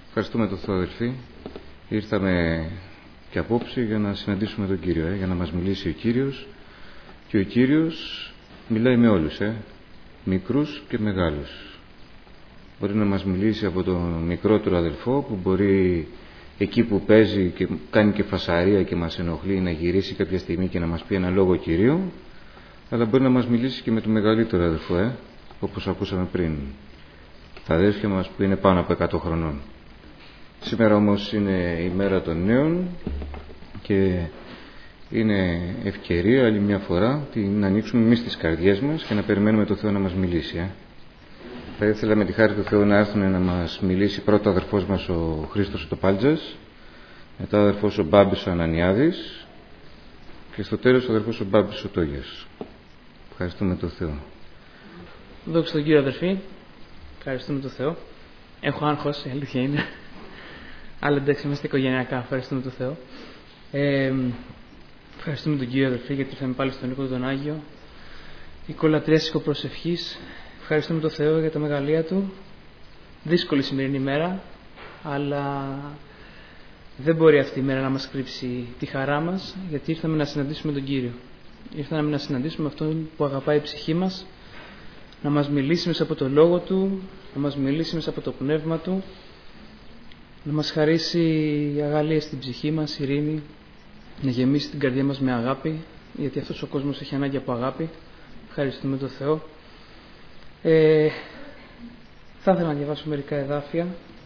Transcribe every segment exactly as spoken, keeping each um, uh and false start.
Ευχαριστούμε τον Θεό, αδελφοί. Ήρθαμε και απόψε για να συναντήσουμε τον Κύριο, ε, για να μας μιλήσει ο Κύριος. Και ο Κύριος μιλάει με όλους, ε, μικρούς και μεγάλους. Μπορεί να μας μιλήσει από τον μικρότερο αδελφό που μπορεί εκεί που παίζει και κάνει και φασαρία και μας ενοχλεί να γυρίσει κάποια στιγμή και να μας πει ένα λόγο Κυρίου, αλλά μπορεί να μας μιλήσει και με τον μεγαλύτερο αδελφό, ε, όπως ακούσαμε πριν, τα αδέλφια μας που είναι πάνω από εκατό χρονών. Σήμερα όμως είναι η μέρα των νέων και είναι ευκαιρία άλλη μια φορά να ανοίξουμε εμείς τις καρδιές μας και να περιμένουμε το Θεό να μας μιλήσει. Ε. Θα ήθελα με τη χάρη του Θεού να έρθουν να μας μιλήσει πρώτα ο αδερφός μας ο Χρήστος ο Τοπάλτζας, μετά ο αδερφός ο Μπάμπης ο Ανανιάδης και στο τέλος ο αδερφός ο Μπάμπης ο Τόγιας. Ευχαριστούμε τον Θεό. Δόξα τον Κύριο, αδερφοί. Ευχαριστούμε τον Θεό. Έχω άγχος, η αλήθεια είναι. Αλλά εντάξει, είμαστε οικογενειακά. Ευχαριστούμε τον Θεό. Ε, ευχαριστούμε τον Κύριο, αδερφοί, γιατί ήρθαμε πάλι στον οίκο τον Άγιο. Οικολατρέσκο προσευχής. Ευχαριστούμε τον Θεό για τα μεγαλεία Του. Δύσκολη σημερινή μέρα, αλλά δεν μπορεί αυτή η μέρα να μας κρύψει τη χαρά μας, γιατί ήρθαμε να συναντήσουμε τον Κύριο. Ήρθαμε να συναντήσουμε αυτόν που αγαπάει η ψυχή μας, να μας μιλήσει μέσα από το Λόγο Του, να μας μιλήσει μέσα από το Πνεύμα Του, να μας χαρίσει αγαλία στην ψυχή μας, ειρήνη, να γεμίσει την καρδιά μας με αγάπη, γιατί αυτός ο κόσμος έχει ανάγκη από αγάπη. Ευχαριστούμε τον Θεό. Ε, θα ήθελα να διαβάσω μερικά εδάφια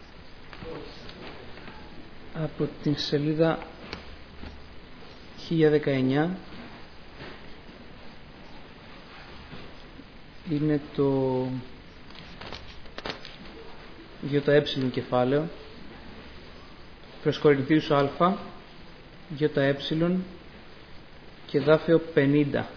από την σελίδα χίλια δεκαεννιά. Είναι το ΙΕ κεφάλαιο, προς Κορινθίους Α, ΙΕ και εδάφιο πενήντα.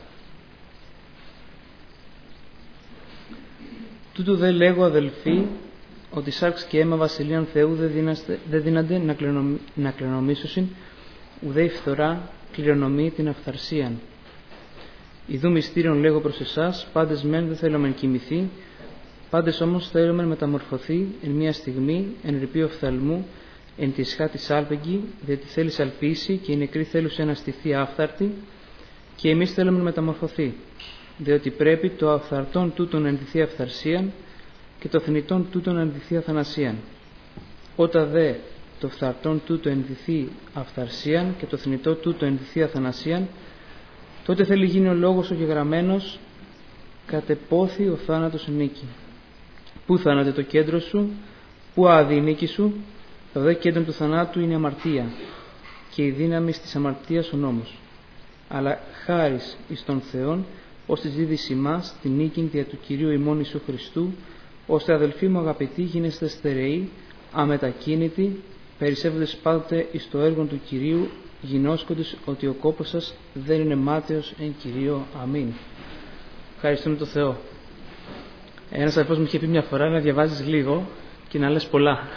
Τούτο δε λέγω, αδελφοί, ότι σάρξ και αίμα βασιλείαν Θεού δεν δύνανται να, κληρονομ... να κληρονομήσωσιν, ουδέ η φθορά κληρονομεί την αυθαρσίαν. Ιδού μυστήριον λέγω προς εσάς, πάντες μεν δεν θέλομεν κοιμηθεί, πάντες όμως θέλομεν μεταμορφωθεί εν μια στιγμή, εν ρηπείο οφθαλμού, εν τη σχά της άλπεγγι, διότι θέλει αλπίσει και οι νεκροί θέλουσαν να στηθεί άφθαρτη, και εμείς θέλομεν μεταμορφωθεί. Διότι πρέπει το αυθαρτόν τούτον να ενδυθεί αυθαρσίαν και το θνητόν τούτον να ενδυθεί αθανασίαν. Όταν δε το φθαρτόν τούτο ενδυθεί αυθαρσίαν και το θνητό τούτο ενδυθεί αθανασίαν, τότε θέλει γίνει ο λόγος ο γεγραμμένος, κατεπόθη ο θάνατος νίκη. Πού θάνατε το κέντρο σου, πού άδει η νίκη σου, το δε κέντρο του θανάτου είναι η αμαρτία και η δύναμη της αμαρτίας ο νόμος. Αλλά χάρις εις τον Θεόν, ως τη ζήτηση μας την νίκη δια του Κυρίου ημών Ιησού Χριστού, ώστε αδελφοί μου αγαπητοί γίνεστε στερεοί, αμετακίνητοι, περισσεύοντες πάντοτε εις το έργο του Κυρίου, γινώσκοντες ότι ο κόπος σας δεν είναι μάταιος εν Κυρίω. Αμήν. Ευχαριστούμε τον Θεό. Ένας αδελφός μου είχε πει μια φορά να διαβάζεις λίγο και να λες πολλά.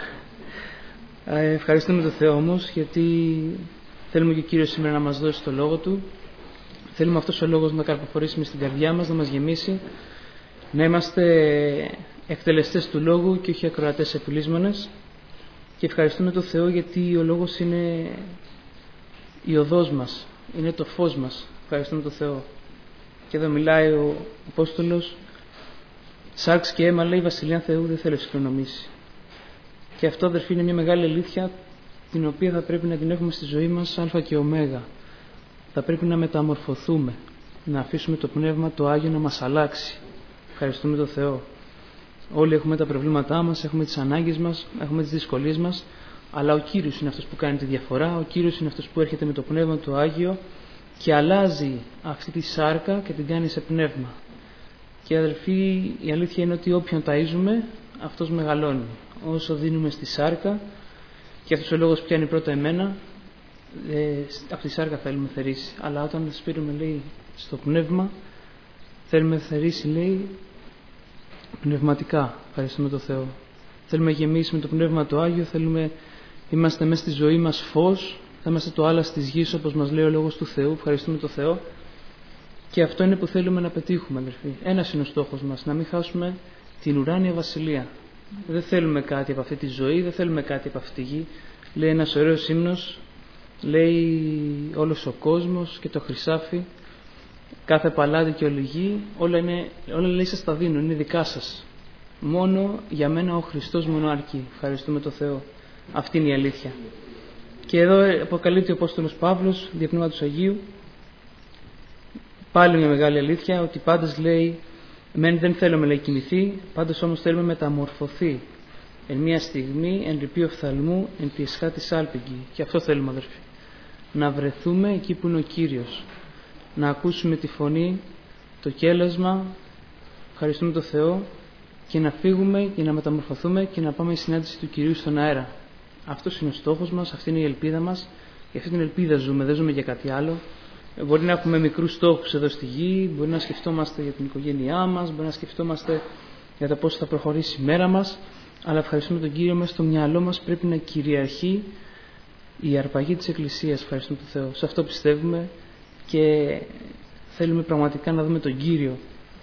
Ε, ευχαριστούμε τον Θεό όμως, γιατί θέλουμε και ο Κύριος σήμερα να μας δώσει το Λόγο Του. Θέλουμε αυτός ο Λόγος να καρποφορήσει στην καρδιά μας, να μας γεμίσει, να είμαστε εκτελεστές του Λόγου και όχι ακροατές επιλύσμονες. Και ευχαριστούμε τον Θεό, γιατί ο Λόγος είναι η οδός μας, είναι το φως μας. Ευχαριστούμε τον Θεό. Και εδώ μιλάει ο Απόστολος, σάρξ και αίμα, λέει, βασιλεία Θεού δεν θέλω να συγκληρονομήσει. Και αυτό, αδερφοί, είναι μια μεγάλη αλήθεια, την οποία θα πρέπει να την έχουμε στη ζωή μας α και ω. Θα πρέπει να μεταμορφωθούμε, να αφήσουμε το Πνεύμα το Άγιο να μας αλλάξει. Ευχαριστούμε τον Θεό. Όλοι έχουμε τα προβλήματά μας, έχουμε τις ανάγκες μας, έχουμε τις δυσκολίες μας, αλλά ο Κύριος είναι αυτός που κάνει τη διαφορά, ο Κύριος είναι αυτός που έρχεται με το Πνεύμα το Άγιο και αλλάζει αυτή τη σάρκα και την κάνει σε πνεύμα. Και αδελφοί, η αλήθεια είναι ότι όποιον ταΐζουμε, αυτός μεγαλώνει. Όσο δίνουμε στη σάρκα, και αυτός ο λόγος πιάνει πρώτα εμένα, Ε, από τη σάρκα θέλουμε θερήσει, αλλά όταν σπείρουμε, λέει, στο πνεύμα, θέλουμε θερήσει, λέει, πνευματικά. Ευχαριστούμε τον Θεό. Θέλουμε γεμίσει με το Πνεύμα το Άγιο, θέλουμε, είμαστε μέσα στη ζωή μας φως, θα είμαστε το άλας της γης, όπως μας λέει ο Λόγος του Θεού. Ευχαριστούμε τον Θεό. Και αυτό είναι που θέλουμε να πετύχουμε, αδερφοί. Ένας είναι ο στόχος μας, να μην χάσουμε την ουράνια βασιλεία. Δεν θέλουμε κάτι από αυτή τη ζωή, δεν θέλουμε κάτι από αυτή τη γη. Λέει ένας ωραίος ύμνος, λέει όλος ο κόσμος και το χρυσάφι, κάθε παλάτι και όλη γη, όλα, είναι, όλα λέει σας τα δίνω, είναι δικά σας. Μόνο για μένα ο Χριστός μόνο αρκεί. Ευχαριστούμε τον Θεό. Αυτή είναι η αλήθεια. Και εδώ αποκαλύπτει ο Απόστολος Παύλος, δια πνεύματος του Αγίου, πάλι μια μεγάλη αλήθεια, ότι πάντως λέει, μεν δεν θέλουμε να κοιμηθεί, πάντως όμως θέλουμε μεταμορφωθεί. Εν μια στιγμή, εν ρηπείο οφθαλμού, εν τη εσχάτη σάλπιγγι. Και αυτό θέλουμε, αδερφοί. Να βρεθούμε εκεί που είναι ο Κύριος. Να ακούσουμε τη φωνή, το κέλασμα, ευχαριστούμε τον Θεό, και να φύγουμε και να μεταμορφωθούμε και να πάμε στη συνάντηση του Κυρίου στον αέρα. Αυτός είναι ο στόχος μας, αυτή είναι η ελπίδα μας. Για αυτή την ελπίδα ζούμε, δεν ζούμε για κάτι άλλο. Μπορεί να έχουμε μικρούς στόχους εδώ στη γη, μπορεί να σκεφτόμαστε για την οικογένειά μας, μπορεί να σκεφτόμαστε για το πώς θα προχωρήσει η μέρα μας, αλλά ευχαριστούμε τον Κύριο, μέσα στο μυαλό μας πρέπει να κυριαρχεί η αρπαγή της Εκκλησίας. Ευχαριστούμε τον Θεό. Σε αυτό πιστεύουμε και θέλουμε πραγματικά να δούμε τον Κύριο.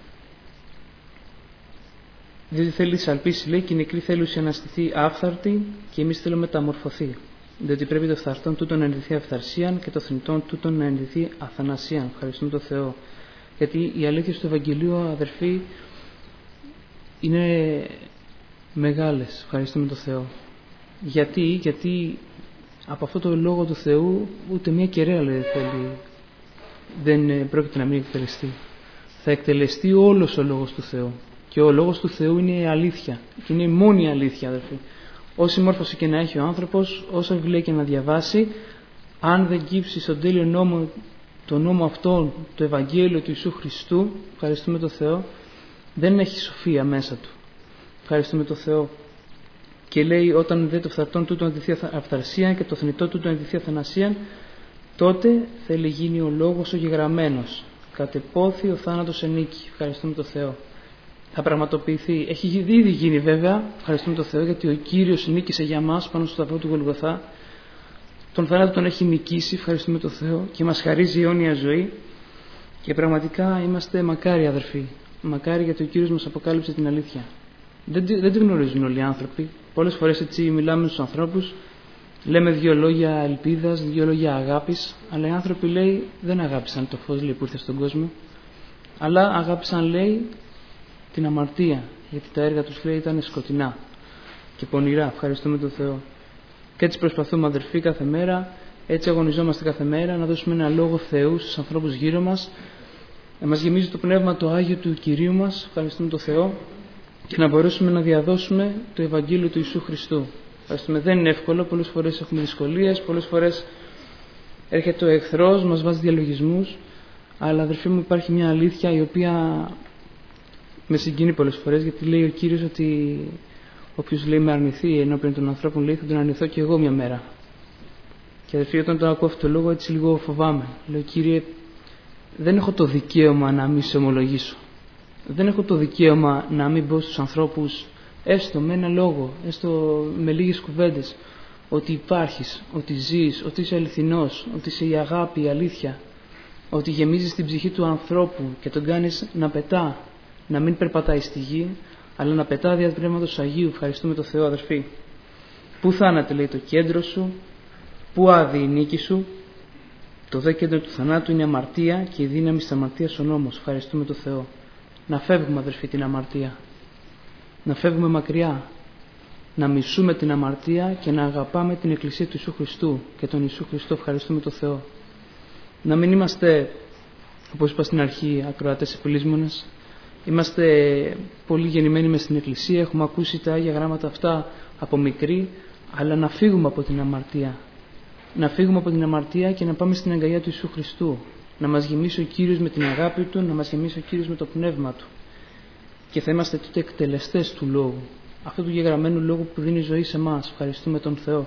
Διότι θέλει σαλπίσει, λέει, και η νεκρή θέλουση αναστηθεί άφθαρτη και εμείς θέλουμε μεταμορφωθεί. Διότι πρέπει το φθαρτόν τούτον να ενδυθεί αυθαρσίαν και το θνητόν τούτον να ενδυθεί αθανασίαν. Ευχαριστούμε τον Θεό. Γιατί οι αλήθειες του Ευαγγελίου, αδερφοί, είναι μεγάλες. Ευχαριστούμε τον Θεό. Γιατί, γιατί από αυτό το λόγο του Θεού ούτε μια κεραία, λέει, θέλει, δεν πρόκειται να μην εκτελεστεί. Θα εκτελεστεί όλος ο λόγος του Θεού. Και ο λόγος του Θεού είναι η αλήθεια. Και είναι η μόνη αλήθεια, αδερφοί. Όση μόρφωση και να έχει ο άνθρωπος, όσα βιβλία και να διαβάσει, αν δεν κύψει στον τέλειο νόμο, το νόμο αυτό, το Ευαγγέλιο του Ιησού Χριστού, ευχαριστούμε τον Θεό, δεν έχει σοφία μέσα του. Ευχαριστούμε τον Θεό. Και λέει, όταν δε το φθαρτόν τούτο αντιθεί αυθαρσίαν και το θνητό τούτο αντιθεί αθανασίαν, τότε θέλει γίνει ο λόγος ο γεγραμμένος. Κατεπόθη ο θάνατος ενίκη. Ευχαριστούμε τον Θεό. Θα πραγματοποιηθεί. Έχει ήδη γίνει βέβαια, ευχαριστούμε τον Θεό, γιατί ο Κύριος νίκησε για μας πάνω στο σταυρό του Γολγοθά. Τον θάνατο τον έχει νικήσει, ευχαριστούμε τον Θεό, και μας χαρίζει αιώνια ζωή. Και πραγματικά είμαστε μακάρι, αδερφοί. Μακάρι, γιατί ο Κύριος μας αποκάλυψε την αλήθεια. Δεν, δεν τη γνωρίζουν όλοι οι άνθρωποι. Πολλές φορές έτσι μιλάμε στους ανθρώπους, λέμε δύο λόγια ελπίδας, δύο λόγια αγάπης, αλλά οι άνθρωποι, λέει, δεν αγάπησαν το φως, λέει, που ήρθε στον κόσμο, αλλά αγάπησαν, λέει, την αμαρτία, γιατί τα έργα τους, λέει, ήταν σκοτεινά και πονηρά. Ευχαριστούμε τον Θεό. Και έτσι προσπαθούμε, αδερφοί, κάθε μέρα, έτσι αγωνιζόμαστε κάθε μέρα να δώσουμε ένα λόγο Θεού στους ανθρώπους γύρω μας, να μας γεμίζει το πνεύμα το Άγιο του Κυρίου μας, ευχαριστούμε τον Θεό, και να μπορέσουμε να διαδώσουμε το Ευαγγέλιο του Ιησού Χριστού. Ευχαριστούμε. Δεν είναι εύκολο, πολλές φορές έχουμε δυσκολίες, πολλές φορές έρχεται ο εχθρός, μας βάζει διαλογισμούς, αλλά, αδερφοί μου, υπάρχει μια αλήθεια η οποία με συγκινεί πολλές φορές, γιατί λέει ο Κύριος ότι όποιος, λέει, με αρνηθεί ενώπιον των ανθρώπων, λέει, θα τον αρνηθώ και εγώ μια μέρα. Και, αδερφοί, όταν τον ακούω αυτό το λόγο, έτσι λίγο φοβάμαι. Λέω, Κύριε, δεν έχω το δικαίωμα να μην σε ομολογήσω. Δεν έχω το δικαίωμα να μην πω στους ανθρώπους, έστω με ένα λόγο, έστω με λίγες κουβέντες, ότι υπάρχεις, ότι ζεις, ότι είσαι αληθινός, ότι είσαι η αγάπη, η αλήθεια, ότι γεμίζεις την ψυχή του ανθρώπου και τον κάνεις να πετά, να μην περπατάει στη γη, αλλά να πετά δια του Πνεύματος Αγίου. Ευχαριστούμε τον Θεό, αδερφοί. Πού θάνατε, λέει, το κέντρο σου, πού άδει η νίκη σου, το δε κέντρο του θανάτου είναι η αμαρτία και η δύναμη της αμαρτίας ο νόμος. Ευχαριστούμε τον Θεό. Να φεύγουμε, αδερφοί, την αμαρτία. Να φεύγουμε μακριά. Να μισούμε την αμαρτία και να αγαπάμε την Εκκλησία του Ιησού Χριστού και τον Ιησού Χριστό. Ευχαριστούμε τον Θεό. Να μην είμαστε, όπως είπα στην αρχή, ακροατές επιλύσμονες. Είμαστε πολύ γεννημένοι μες στην Εκκλησία, έχουμε ακούσει τα Άγια Γράμματα αυτά από μικροί, αλλά να φύγουμε από την αμαρτία. Να φύγουμε από την αμαρτία και να πάμε στην αγκαλιά του Ιησού Χριστού. Να μας γεμίσει ο Κύριος με την αγάπη Του, να μας γεμίσει ο Κύριος με το Πνεύμα Του. Και θα είμαστε τότε εκτελεστές του Λόγου, αυτού του γεγραμμένου Λόγου που δίνει ζωή σε εμάς. Ευχαριστούμε τον Θεό.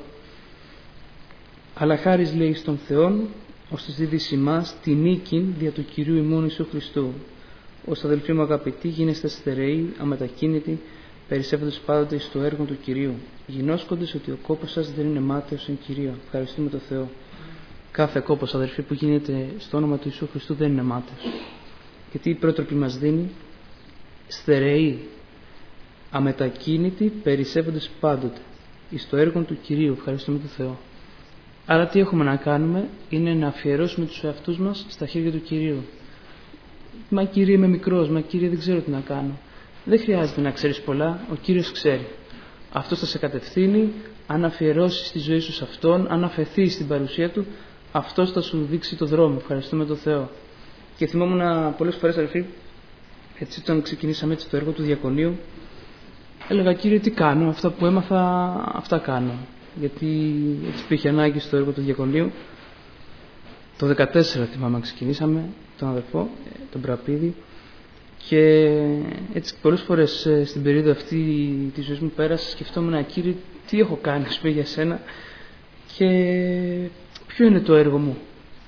Αλλά χάρις, λέει, στον Θεόν, ώστε δίδει σε εμάς τη νίκη δια του Κυρίου ημών Ιησού Χριστού. Ώστε, αδελφοί μου αγαπητοί, γίνεστε στερεοί, αμετακίνητοι, περισσεύοντας πάντοτε στο έργο του Κυρίου, γινώσκοντες ότι ο κόπος σας δεν είναι μάταιος εν Κυρίω. Ευχαριστούμε τον Θεό. Κάθε κόπος, αδελφοί, που γίνεται στο όνομα του Ιησού Χριστού δεν είναι μάταιος. Γιατί η πρότροπη μας δίνει, στερεοί, αμετακίνητοι περισσεύοντες πάντοτε εις το έργο του Κυρίου. Ευχαριστούμε τον Θεό. Άρα τι έχουμε να κάνουμε? Είναι να αφιερώσουμε τους εαυτούς μας στα χέρια του Κυρίου. Μα Κύριε, είμαι μικρός, μα Κύριε, δεν ξέρω τι να κάνω. Δεν χρειάζεται να ξέρεις πολλά, ο Κύριος ξέρει. Αυτός θα σε κατευθύνει. Αν αφιερώσεις τη ζωή σου σε Αυτόν, αν αφαιθείς στην παρουσία Του, Αυτός θα σου δείξει το δρόμο. Ευχαριστούμε τον Θεό. Και θυμόμουν πολλές φορές, αδελφοί, έτσι όταν ξεκινήσαμε έτσι το έργο του διακονείου, έλεγα, Κύριε, τι κάνω? Αυτά που έμαθα, αυτά κάνω. Γιατί έτσι υπήρχε ανάγκη στο έργο του διακονείου. Το δεκατέσσερα θυμάμαι ξεκινήσαμε, τον αδερφό, τον Πραπίδη, και έτσι πολλές φορές στην περίοδο αυτή της ζωής μου πέρασε, σκεφτόμουν, Κύριε, τι έχω κάνει, ας πούμε, για σένα και ποιο είναι το έργο μου.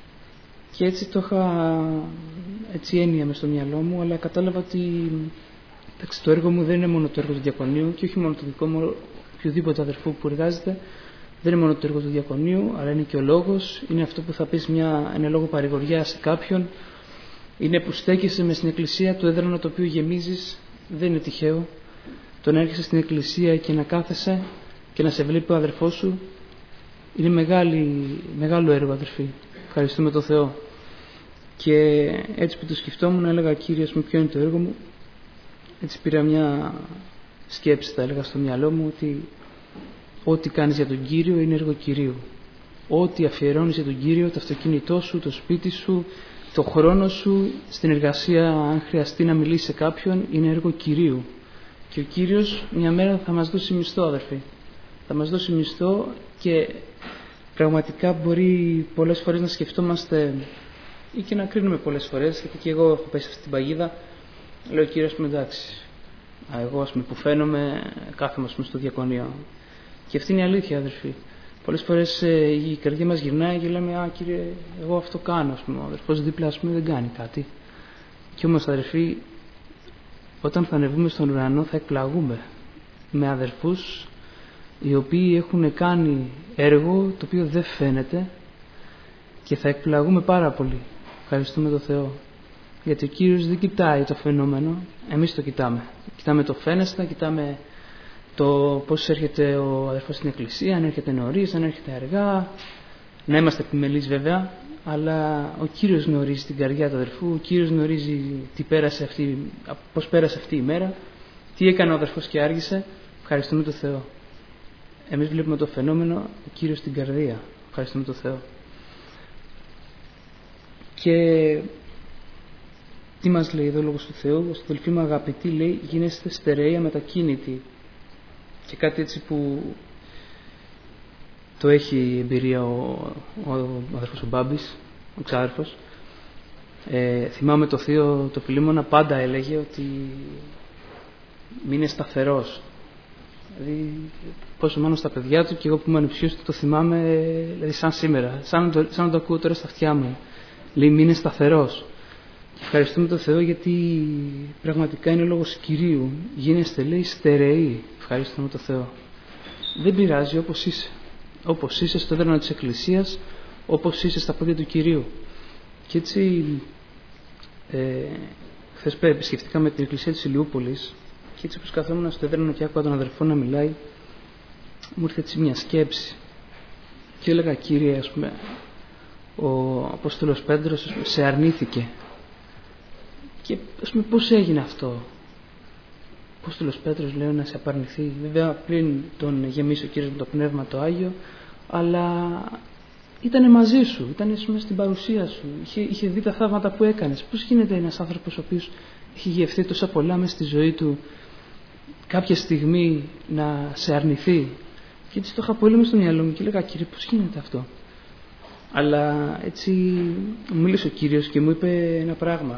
Και έτσι το είχα έτσι έννοια μες στο μυαλό μου, αλλά κατάλαβα ότι εντάξει, το έργο μου δεν είναι μόνο το έργο του διακονείου και όχι μόνο το δικό μου, οποιοδήποτε αδερφού που εργάζεται, δεν είναι μόνο το έργο του διακονείου, αλλά είναι και ο λόγος, είναι αυτό που θα πεις μια, ένα λόγο παρηγοριά σε κάποιον, είναι που στέκεσαι μες στην εκκλησία, το έδρανο το οποίο γεμίζεις δεν είναι τυχαίο. Το να έρχεσαι στην εκκλησία και να κάθεσαι και να σε βλέπει ο αδερφός σου είναι μεγάλη, μεγάλο έργο, αδερφοί. Ευχαριστούμε τον Θεό. Και έτσι που το σκεφτόμουν, έλεγα, Κύριε, μου, ποιο είναι το έργο μου. Έτσι πήρα μια σκέψη, θα έλεγα, στο μυαλό μου, ότι ό,τι κάνεις για τον Κύριο είναι έργο Κυρίου. Ό,τι αφιερώνεις για τον Κύριο, το αυτοκίνητό σου, το σπίτι σου, το χρόνο σου, στην εργασία, αν χρειαστεί να μιλήσει σε κάποιον, είναι έργο Κυρίου. Και ο Κύριος μια μέρα θα μας δώσει μισθό, αδερφοί. Θα μας δώσει μισθό και πραγματικά μπορεί πολλές φορές να σκεφτόμαστε ή και να κρίνουμε πολλές φορές, γιατί και εγώ έχω πέσει αυτή την παγίδα. Λέω, Κύριε, ας πούμε, εντάξει, εγώ ας πούμε, που φαίνομαι, κάθομαι ας πούμε, στο διακονείο. Και αυτή είναι η αλήθεια, αδερφοί. Πολλές φορές ε, η καρδιά μας γυρνάει και λέμε, Α, Κύριε, εγώ αυτό κάνω. Ας πούμε, ο αδερφός δίπλα ας πούμε, δεν κάνει κάτι. Και όμως, αδερφοί, όταν θα ανεβούμε στον ουρανό θα εκπλαγούμε με αδερφούς οι οποίοι έχουν κάνει έργο το οποίο δεν φαίνεται και θα εκπλαγούμε πάρα πολύ. Ευχαριστούμε τον Θεό. Γιατί ο Κύριος δεν κοιτάει το φαινόμενο, εμείς το κοιτάμε. Κοιτάμε το φαίνεστα, κοιτάμε το πώς έρχεται ο αδερφός στην εκκλησία, αν έρχεται νωρίς, αν έρχεται αργά. Να είμαστε επιμελείς βέβαια, αλλά ο Κύριος γνωρίζει την καρδιά του αδερφού, ο Κύριος γνωρίζει τι πέρασε αυτή, πώς πέρασε αυτή η μέρα, τι έκανε ο αδερφός και άργησε. Ευχαριστούμε τον Θεό. Εμείς βλέπουμε το φαινόμενο, ο Κύριος στην καρδία. Ευχαριστούμε τον Θεό. Και τι μας λέει εδώ ο Λόγος του Θεού? Στο αδελφοί μου αγαπητοί, λέει, γίνεστε στερεοί αμετακίνητοι. Και κάτι έτσι που το έχει εμπειρία ο, ο, ο αδερφός ο Μπάμπης, ο ξάδερφος. Ε, θυμάμαι το θείο το Φιλίμωνα πάντα έλεγε ότι μείνε σταθερός. Δηλαδή πόσο μάλλον στα παιδιά του, και εγώ που είμαι ανεψιός το θυμάμαι δηλαδή σαν σήμερα, σαν, το, σαν να το ακούω τώρα στα αυτιά μου. Λέει μείνε σταθερός. Και ευχαριστούμε τον Θεό γιατί πραγματικά είναι λόγος Κυρίου. Γίνεστε, λέει, στερεοί. Ευχαριστούμε τον Θεό. Δεν πειράζει, όπως είσαι. Όπως είσαι στο έδρανο της Εκκλησίας, όπως είσαι στα πόδια του Κυρίου. Και έτσι ε, χθες επισκεφτήκαμε την Εκκλησία της Ηλιούπολης και έτσι όπως καθόμουν στο έδρανο και άκουγα τον αδερφό να μιλάει, μου ήρθε έτσι μια σκέψη και έλεγα, Κύριε, ας πούμε, ο Απόστολος Πέτρος, ας πούμε, σε αρνήθηκε. Και ας πούμε πώς έγινε αυτό? Ο Απόστολος Πέτρος, λέω, να σε απαρνηθεί? Βέβαια πριν τον γεμίσει ο Κύριος με το Πνεύμα το Άγιο, αλλά ήταν μαζί σου, ήταν ας πούμε, στην παρουσία σου, είχε, είχε δει τα θαύματα που έκανες. Πώς γίνεται ένας άνθρωπος ο οποίος έχει γευθεί τόσα πολλά μες στη ζωή του κάποια στιγμή να σε αρνηθεί? Και έτσι το είχα πολύ μες στο μυαλό μου και έλεγα, Κύριε, πώς γίνεται αυτό? Αλλά έτσι μου μίλησε ο Κύριος και μου είπε ένα πράγμα,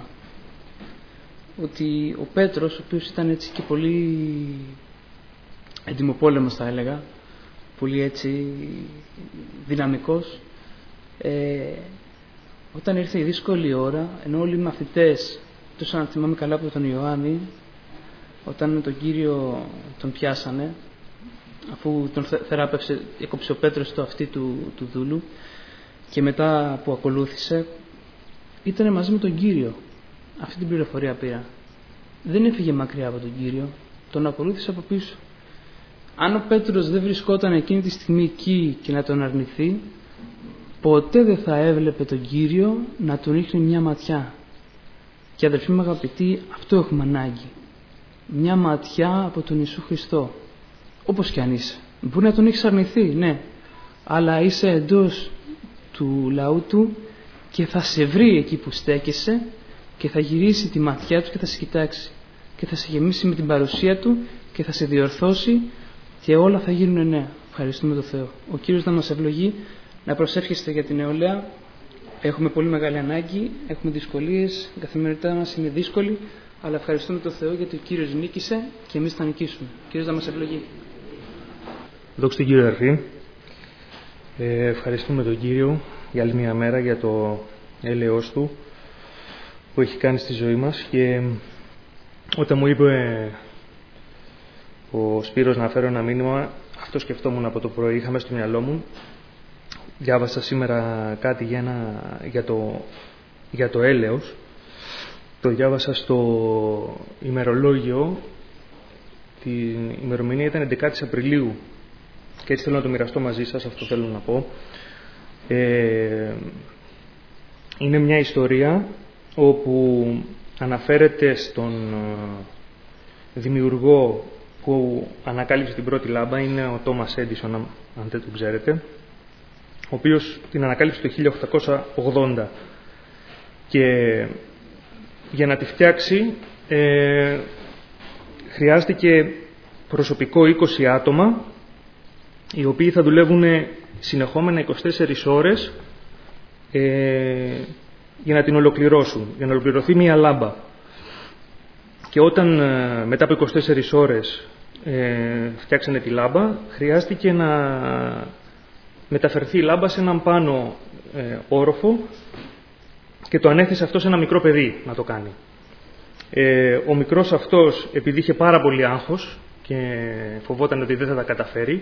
ότι ο Πέτρος, ο οποίος ήταν έτσι και πολύ εντιμοπόλεμος θα έλεγα, πολύ έτσι δυναμικός, ε, όταν ήρθε η δύσκολη ώρα, ενώ όλοι οι μαθητές, τόσο να θυμάμαι καλά από τον Ιωάννη, όταν τον Κύριο τον πιάσανε, αφού τον θεράπευσε, έκοψε ο Πέτρος το αυτί του, του δούλου, και μετά που ακολούθησε ήταν μαζί με τον Κύριο. Αυτή την πληροφορία πήρα. Δεν έφυγε μακριά από τον Κύριο. τον ακολούθησε από πίσω. Αν ο Πέτρος δεν βρισκόταν εκείνη τη στιγμή εκεί και να τον αρνηθεί, ποτέ δεν θα έβλεπε τον Κύριο να τον ρίχνει μια ματιά. Και αδελφοί μου αγαπητοί, αυτό έχουμε ανάγκη. Μια ματιά από τον Ιησού Χριστό. Όπως και αν είσαι. Μπορεί να τον έχεις αρνηθεί, ναι. Αλλά είσαι εντός του λαού του και θα σε βρει εκεί που στέκεσαι και θα γυρίσει τη ματιά του και θα σε κοιτάξει. Και θα σε γεμίσει με την παρουσία του και θα σε διορθώσει και όλα θα γίνουν νέα. Ευχαριστούμε τον Θεό. Ο Κύριος να μας ευλογεί, να προσεύχεστε για την νεολαία. Έχουμε πολύ μεγάλη ανάγκη, έχουμε δυσκολίες, η καθημερινότητά μας είναι δύσκολη, αλλά ευχαριστούμε τον Θεό γιατί ο Κύριος νίκησε και εμείς θα νικήσουμε. Ο Κύριος να μας ευλογεί. Δόξα τω Κύριο αδερφοί. Ε, ευχαριστούμε τον Κύριο για άλλη μια μέρα για το έλεος Του που έχει κάνει στη ζωή μας. Και όταν μου είπε ο Σπύρος να φέρω ένα μήνυμα, αυτό σκεφτόμουν από το πρωί, είχα μέσα στο μυαλό μου. Διάβασα σήμερα κάτι για, ένα, για, το, για το έλεος. Το διάβασα στο ημερολόγιο. Την ημερομηνία ήταν έντεκα Απριλίου. Και έτσι θέλω να το μοιραστώ μαζί σας, αυτό θέλω να πω. Ε, είναι μια ιστορία όπου αναφέρεται στον δημιουργό που ανακάλυψε την πρώτη λάμπα, είναι ο Τόμας Έντισον, αν δεν τον ξέρετε, ο οποίος την ανακάλυψε το χίλια οκτακόσια ογδόντα. Και για να τη φτιάξει ε, χρειάστηκε προσωπικό είκοσι άτομα, οι οποίοι θα δουλεύουν συνεχόμενα είκοσι τέσσερις ώρες ε, για να την ολοκληρώσουν, για να ολοκληρωθεί μία λάμπα. Και όταν ε, μετά από είκοσι τέσσερις ώρες ε, φτιάξανε τη λάμπα, χρειάστηκε να μεταφερθεί η λάμπα σε έναν πάνω ε, όροφο και το ανέθεσε αυτό σε ένα μικρό παιδί να το κάνει. Ε, ο μικρός αυτός, επειδή είχε πάρα πολύ άγχος και φοβόταν ότι δεν θα τα καταφέρει,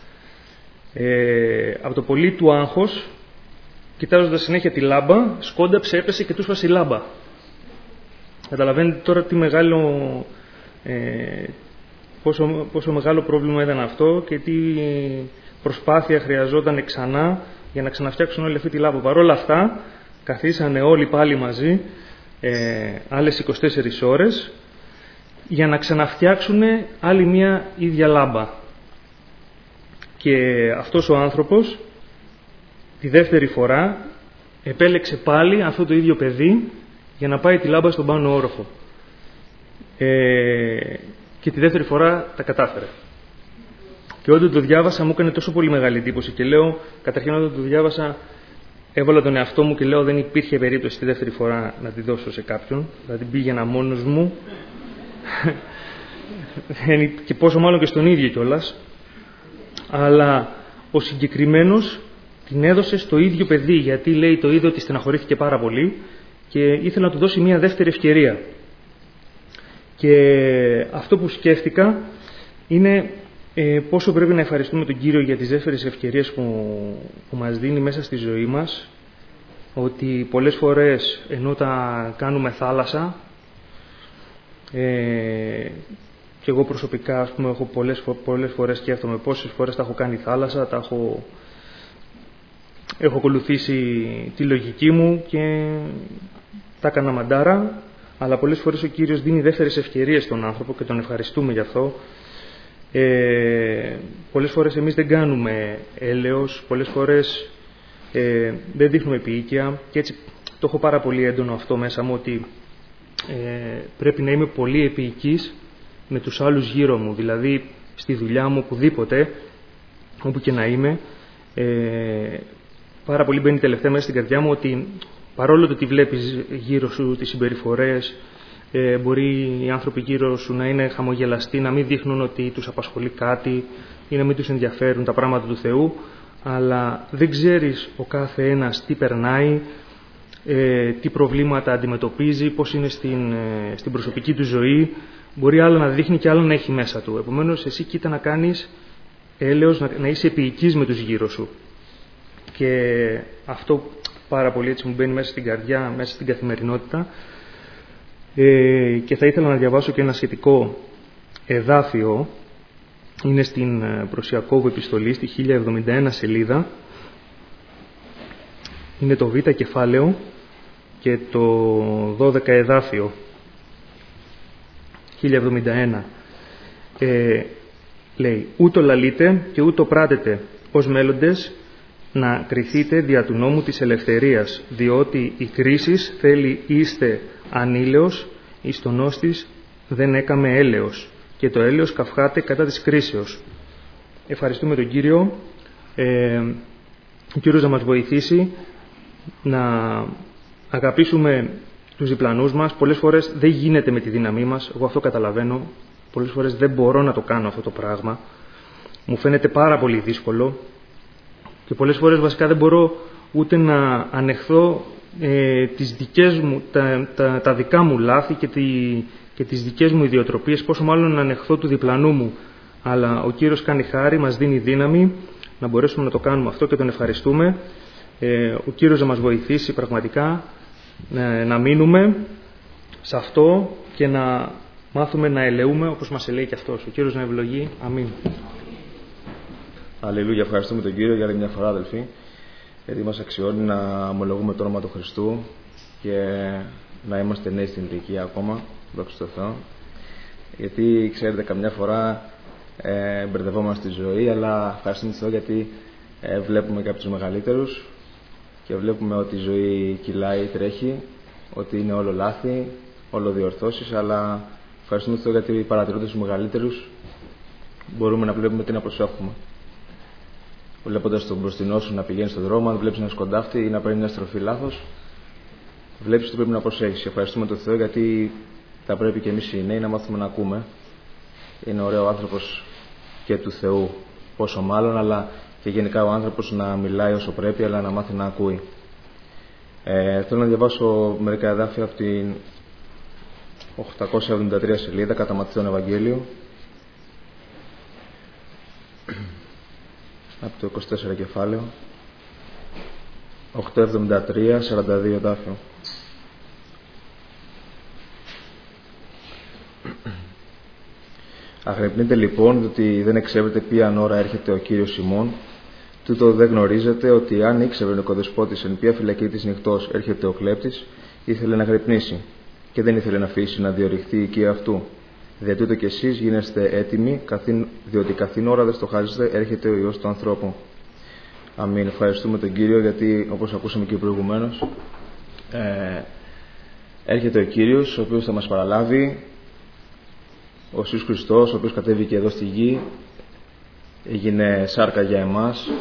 Ε, από το πολύ του άγχος, κοιτάζοντας συνέχεια τη λάμπα, σκόνταψε, έπεσε και του σφάσε η λάμπα. Καταλαβαίνετε τώρα τι μεγάλο, ε, πόσο, πόσο μεγάλο πρόβλημα ήταν αυτό και τι προσπάθεια χρειαζόταν ξανά για να ξαναφτιάξουν όλη αυτή τη λάμπα. Παρ' όλα αυτά, καθίσανε όλοι πάλι μαζί ε, άλλες είκοσι τέσσερις ώρες για να ξαναφτιάξουν άλλη μία ίδια λάμπα. Και αυτός ο άνθρωπος τη δεύτερη φορά επέλεξε πάλι αυτό το ίδιο παιδί για να πάει τη λάμπα στον πάνω όροφο. Ε, και τη δεύτερη φορά τα κατάφερε. Και όταν το διάβασα μου έκανε τόσο πολύ μεγάλη εντύπωση και λέω, καταρχήν όταν το διάβασα έβαλα τον εαυτό μου και λέω δεν υπήρχε περίπτωση τη δεύτερη φορά να τη δώσω σε κάποιον, θα την πήγαινα μόνος μου και πόσο μάλλον και στον ίδιο κιόλας. Αλλά ο συγκεκριμένος την έδωσε στο ίδιο παιδί, γιατί λέει το είδε ότι στεναχωρήθηκε πάρα πολύ και ήθελε να του δώσει μια δεύτερη ευκαιρία. Και αυτό που σκέφτηκα είναι ε, πόσο πρέπει να ευχαριστούμε τον Κύριο για τις δεύτερες ευκαιρίες που, που μας δίνει μέσα στη ζωή μας, ότι πολλές φορές ενώ τα κάνουμε θάλασσα, ε, και εγώ προσωπικά, ας πούμε, έχω πολλές, πολλές φορές σκέφτομαι πόσες φορές τα έχω κάνει θάλασσα, τα έχω, έχω ακολουθήσει τη λογική μου και τα έκανα μαντάρα, αλλά πολλές φορές ο Κύριος δίνει δεύτερες ευκαιρίες στον άνθρωπο και τον ευχαριστούμε γι' αυτό. Ε, πολλές φορές εμείς δεν κάνουμε έλεος, πολλές φορές ε, δεν δείχνουμε επίοικια και έτσι το έχω πάρα πολύ έντονο αυτό μέσα μου, ότι ε, πρέπει να είμαι πολύ επίοικης με τους άλλους γύρω μου, δηλαδή στη δουλειά μου, οπουδήποτε, όπου και να είμαι. Ε, πάρα πολύ μπαίνει τελευταία μέσα στην καρδιά μου ότι παρόλο το ότι βλέπεις γύρω σου τις συμπεριφορές, ε, μπορεί οι άνθρωποι γύρω σου να είναι χαμογελαστοί, να μην δείχνουν ότι τους απασχολεί κάτι ή να μην τους ενδιαφέρουν τα πράγματα του Θεού, αλλά δεν ξέρεις ο κάθε ένας τι περνάει, ε, τι προβλήματα αντιμετωπίζει, πώς είναι στην, ε, στην προσωπική του ζωή. Μπορεί άλλο να δείχνει και άλλο να έχει μέσα του. Επομένως, εσύ κοίτα να κάνεις έλεος, να, να είσαι επίοικης με τους γύρω σου. Και αυτό πάρα πολύ έτσι μου μπαίνει μέσα στην καρδιά, μέσα στην καθημερινότητα. Ε, και θα ήθελα να διαβάσω και ένα σχετικό εδάφιο είναι στην προς Ιακώβου επιστολή, στη χίλια εβδομήντα ένα σελίδα. Είναι το Β κεφάλαιο και το δώδεκα εδάφιο. χίλια εβδομήντα ένα. Ε, λέει, ούτω λαλείτε και ούτω πράτετε ως μέλλοντες να κριθείτε δια του νόμου της ελευθερίας, διότι η κρίσις θέλει είστε ανήλεος, εις τον νόστης δεν έκαμε έλεος, και το έλεος καυχάται κατά της κρίσεως. Ευχαριστούμε τον Κύριο. Ε, ο Κύριος να μας βοηθήσει να αγαπήσουμε τους διπλανούς μας. Πολλές φορές δεν γίνεται με τη δύναμή μας, εγώ αυτό καταλαβαίνω. Πολλές φορές δεν μπορώ να το κάνω αυτό το πράγμα. Μου φαίνεται πάρα πολύ δύσκολο και πολλές φορές βασικά δεν μπορώ ούτε να ανεχθώ ε, τις δικές μου, τα, τα, τα δικά μου λάθη και, τη, και τις δικές μου ιδιοτροπίες, πόσο μάλλον να ανεχθώ του διπλανού μου. Αλλά ο Κύριος κάνει χάρη, μας δίνει δύναμη να μπορέσουμε να το κάνουμε αυτό και τον ευχαριστούμε. Ε, ο Κύριος να μας βοηθήσει πραγματικά ε, να μείνουμε σε αυτό και να μάθουμε να ελεούμε όπως μας ελέει και αυτός. Ο Κύριος να ευλογεί. Αμήν. Αλληλούια, ευχαριστούμε τον Κύριο για άλλη μια φορά, αδελφοί, γιατί μας αξιώνει να ομολογούμε το όνομα του Χριστού και να είμαστε νέοι στην ηλικία ακόμα, δόξα τω Θεώ. Γιατί ξέρετε, καμιά φορά ε, μπερδευόμαστε στη ζωή, αλλά ευχαριστούμε τον Θεό γιατί ε, βλέπουμε κάποιους μεγαλύτερους και βλέπουμε ότι η ζωή κυλάει, τρέχει, ότι είναι όλο λάθη, όλο διορθώσεις, αλλά ευχαριστούμε τον Θεό γιατί παρατηρώντας τους μεγαλύτερους μπορούμε να βλέπουμε τι να προσέχουμε. Βλέποντας τον μπροστινό σου να πηγαίνει στον δρόμο, αν βλέπεις ένα σκοντάφτη ή να παίρνει μια στροφή λάθος, βλέπεις ότι πρέπει να προσέχεις. Ευχαριστούμε τον Θεό γιατί θα πρέπει και εμείς οι νέοι να μάθουμε να ακούμε. Είναι ωραίο ο άνθρωπος και του Θεού, πόσο μάλλον, αλλά και γενικά ο άνθρωπος να μιλάει όσο πρέπει, αλλά να μάθει να ακούει. Ε, θέλω να διαβάσω μερικά εδάφια από την οκτακόσια εβδομήντα τρία σελίδα κατά Ματθαίον Ευαγγέλιο, από το είκοσι τέσσερα κεφάλαιο, οκτακόσια εβδομήντα τρία σαράντα δύο εδάφιο. Αγρυπνείτε λοιπόν, διότι δεν εξέβρετε ποιαν ώρα έρχεται ο Κύριος ημών. Τούτο δεν γνωρίζετε ότι αν ήξερε ο νοικοδεσπότης εν ποια φυλακή της νυχτός έρχεται ο κλέπτης, ήθελε να αγρυπνήσει και δεν ήθελε να αφήσει να διορυχθεί η οικία αυτού. Δια τούτο κι εσείς γίνεστε έτοιμοι, καθήν, διότι καθήν ώρα δεν στοχάζεστε έρχεται ο Υιός του ανθρώπου. Αμήν. Ευχαριστούμε τον Κύριο γιατί, όπως ακούσαμε και προηγουμένως, ε, έρχεται ο Κύριος ο οποίος θα μας παραλάβει, ο Ιησούς Χριστός ο οποίος κατέβηκε εδώ στη γη, έγινε σάρκα για εμάς,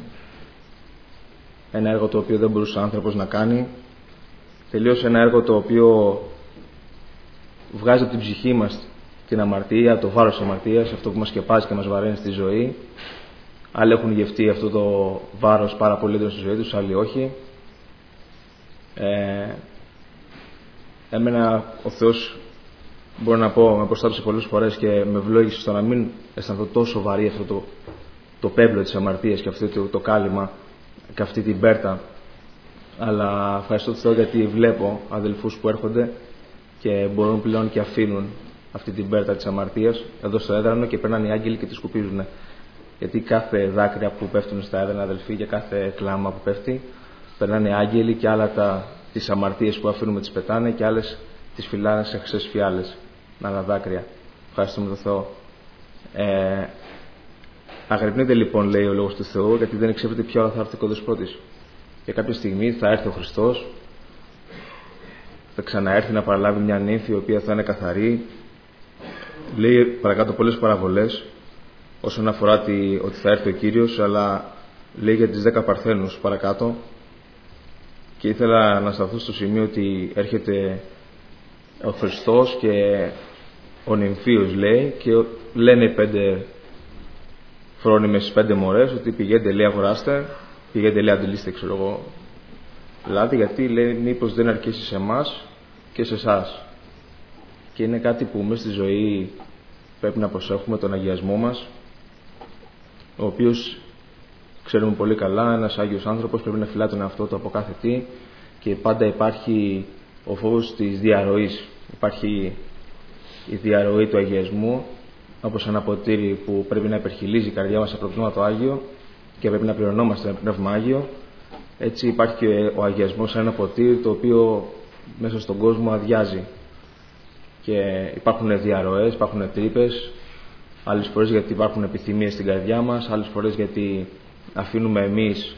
ένα έργο το οποίο δεν μπορούσε ο άνθρωπος να κάνει, τελείωσε ένα έργο το οποίο βγάζει από την ψυχή μας την αμαρτία, το βάρος της αμαρτίας, αυτό που μας σκεπάζει και μας βαραίνει στη ζωή. Άλλοι έχουν γευτεί αυτό το βάρος πάρα πολύ έντονο στη ζωή τους, άλλοι όχι. Ε, εμένα ο Θεός, μπορώ να πω, με προστάτευσε πολλές φορές και με ευλόγησε στο να μην αισθανθώ τόσο βαρύ αυτό το, το πέπλο της αμαρτίας και αυτό το, το κάλυμα και αυτή την πέρτα. Αλλά ευχαριστώ τον Θεό γιατί βλέπω αδελφούς που έρχονται και μπορούν πλέον και αφήνουν αυτή την πέρτα της αμαρτίας εδώ στο έδρανο και περνάνε οι άγγελοι και τη σκουπίζουν. Γιατί κάθε δάκρυα που πέφτουν στα έδρανα, αδελφοί, και κάθε κλάμα που πέφτει, περνάνε οι άγγελοι και άλλα τα, τις αμαρτίες που αφήνουμε τις πετάνε και άλλες τις φυλάνε σε χρυσές φιάλες, άλλα δάκρυα. Ευχαριστούμε τον Θεό. Ε, αγρυπνείτε λοιπόν, λέει ο Λόγος του Θεού, γιατί δεν ξέρετε ποια ώρα θα έρθει ο Κοδεσπότης. Και κάποια στιγμή θα έρθει ο Χριστός, θα ξαναέρθει να παραλάβει μια νύμφη η οποία θα είναι καθαρή. Λέει παρακάτω πολλές παραβολές όσον αφορά τη, ότι θα έρθει ο Κύριος, αλλά λέει για τις δέκα παρθένους παρακάτω και ήθελα να σταθώ στο σημείο ότι έρχεται ο Χριστός και ο νυμφίος, λέει, και λένε οι πέντε φρόνιμες, στις πέντε μωρές ότι πηγαίνετε, λέει, αγοράστε, πηγαίνετε, λέει, αντιλήστε, ξέρω εγώ, λάδι, γιατί λέει μήπως δεν αρκέσει σε εμάς και σε εσάς. Και είναι κάτι που μέσα στη ζωή πρέπει να προσέχουμε, τον αγιασμό μας, ο οποίος ξέρουμε πολύ καλά, ένας Άγιος άνθρωπος πρέπει να φυλά τον εαυτό του από κάθε τι και πάντα υπάρχει ο φόβος της διαρροής. Υπάρχει η διαρροή του αγιασμού όπως ένα ποτήρι που πρέπει να υπερχειλίζει η καρδιά μας από το Πνεύμα το Άγιο και πρέπει να πληρωνόμαστε με Πνεύμα Άγιο, έτσι υπάρχει και ο αγιασμός σαν ένα ποτήρι το οποίο μέσα στον κόσμο αδειάζει. Και υπάρχουν διαρροές, υπάρχουν τρύπες, άλλες φορές γιατί υπάρχουν επιθυμίες στην καρδιά μας, άλλες φορές γιατί αφήνουμε εμείς